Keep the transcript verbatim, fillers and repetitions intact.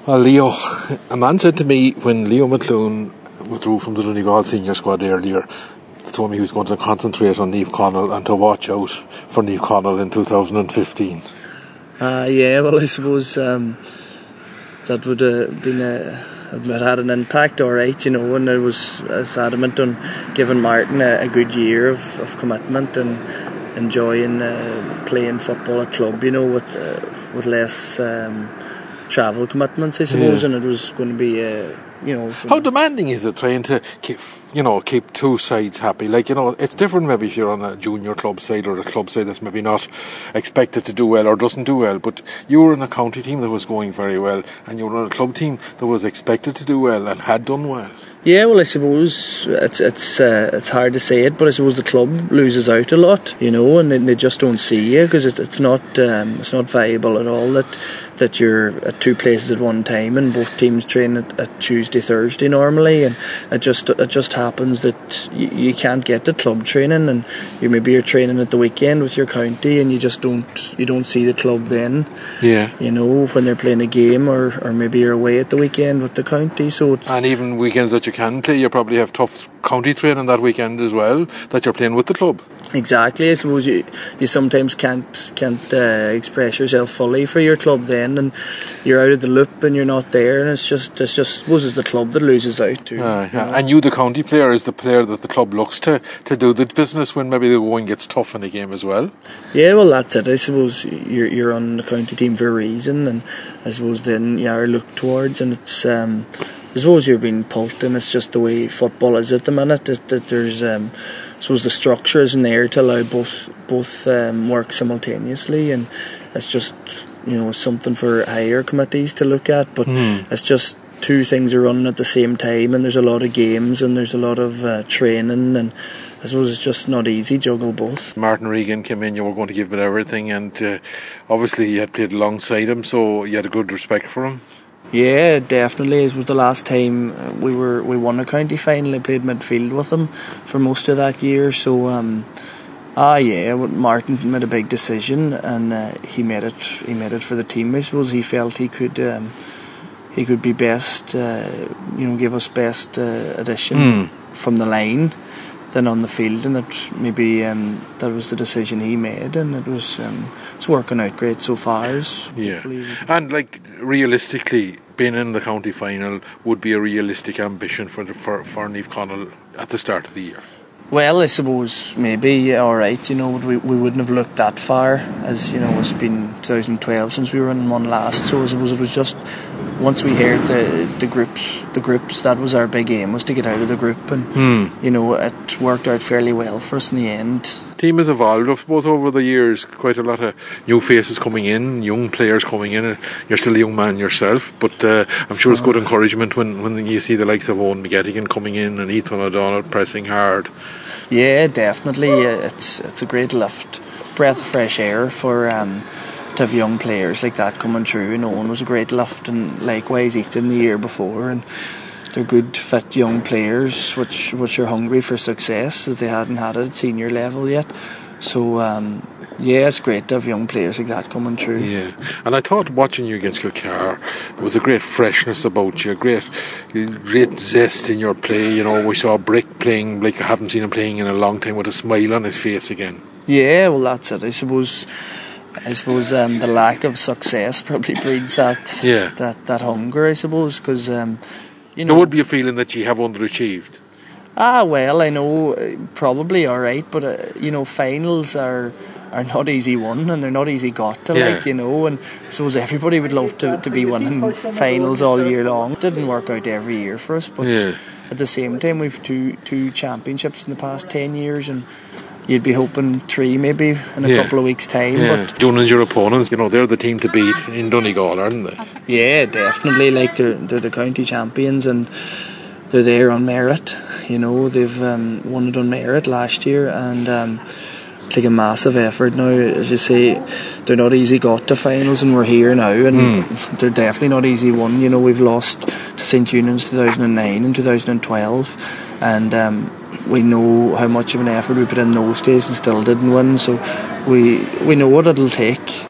Well, Leo, a man said to me when Leo McClune withdrew from the Donegal senior squad earlier, he told me he was going to concentrate on Niamh Conaill and to watch out for Niamh Conaill in two thousand fifteen. Uh, yeah, well, I suppose um, that would have been a, it had an impact, alright, you know, and I was, I was adamant on giving Martin a, a good year of, of commitment and enjoying uh, playing football at club, you know, with uh, with less um, travel commitments, I suppose, yeah. And it was going to be, uh, you know. How demanding is it trying to keep, you know, keep two sides happy? Like, you know, it's different maybe if you're on a junior club side or a club side that's maybe not expected to do well or doesn't do well, but you were in a county team that was going very well and you were on a club team that was expected to do well and had done well. Yeah, well, I suppose it's it's uh, it's hard to say it, but I suppose the club loses out a lot, you know, and they, they just don't see you because it's it's not um, it's not viable at all that that you're at two places at one time and both teams train at, at Tuesday, Thursday normally, and it just it just happens that you, you can't get the club training, and you maybe you're training at the weekend with your county, and you just don't you don't see the club then. Yeah, you know, when they're playing a game, or or maybe you're away at the weekend with the county, so it's and even weekends that you can play, you probably have tough county training that weekend as well that you're playing with the club. Exactly, I suppose you you sometimes can't can't uh, express yourself fully for your club then, and you're out of the loop and you're not there, and it's just it's just I suppose it's the club that loses out too. Uh, yeah. You know? And you, the county player, is the player that the club looks to to do the business when maybe the going gets tough in the game as well. Yeah, well, that's it. I suppose you're you're on the county team for a reason, and I suppose then you are looked towards, and it's. Um, I suppose you're being pulped, and it's just the way football is at the minute. That, that there's, um, I suppose, the structure isn't there to allow both both um, work simultaneously, and it's just, you know, something for higher committees to look at. But mm. it's just two things are running at the same time, and there's a lot of games, and there's a lot of uh, training, and I suppose it's just not easy juggle both. Martin Regan came in, you were going to give it everything, and uh, obviously you had played alongside him, so you had a good respect for him. Yeah, definitely. It was the last time we were we won a county final. I played midfield with him for most of that year. So, um, ah, yeah, Martin made a big decision, and uh, he made it. He made it for the team. I suppose he felt he could um, he could be best. Uh, you know, give us best uh, addition mm. from the line than on the field, and that maybe um, that was the decision he made, and it was um, it's working out great so far. Yeah, and like realistically, being in the county final would be a realistic ambition for the, for for Niamh Conaill at the start of the year. Well, I suppose maybe yeah, all right. You know, we we wouldn't have looked that far, as you know, it's been twenty twelve since we were in one last. So I suppose it was just once we heard the the groups, the groups that was our big aim, was to get out of the group, and mm. you know, it worked out fairly well for us in the end. Team has evolved, I suppose, over the years. Quite a lot of new faces coming in, young players coming in. You're still a young man yourself, but uh, I'm sure it's good encouragement when, when you see the likes of Owen McGettigan coming in and Ethan O'Donnell pressing hard. Yeah, definitely. It's it's a great lift, breath of fresh air for um, to have young players like that coming through. And Owen was a great lift, and likewise Ethan the year before, and they're good, fit young players which which are hungry for success, as they hadn't had it at senior level yet. So um, yeah, it's great to have young players like that coming through. Yeah, and I thought watching you against Kilcar, there was a great freshness about you, a great, great zest in your play. You know, we saw Brick playing like I haven't seen him playing in a long time, with a smile on his face again. Yeah, well, that's it. I suppose. I suppose um, the lack of success probably breeds that yeah. that that hunger. I suppose because. Um, You know, there would be a feeling that you have underachieved. Ah, well, I know, uh, probably all right, but uh, you know, finals are are not easy won, and they're not easy got to, yeah. like, you know, and I suppose everybody would love to, to be winning finals all year long. It didn't work out every year for us, but yeah. at the same time, we've two two championships in the past ten years, and you'd be hoping three maybe in a yeah. couple of weeks' time. Yeah. But Joan and your opponents, you know, they're the team to beat in Donegal, aren't they? Yeah, definitely. Like they're they're the county champions, and they're there on merit. You know, they've um, won it on merit last year, and um, it's like a massive effort now. As you say, they're not easy got to finals, and we're here now, and mm. they're definitely not easy won. You know, we've lost to Saint Eunan's two thousand nine and two thousand twelve, and um, we know how much of an effort we put in those days and still didn't win, so we we know what it'll take.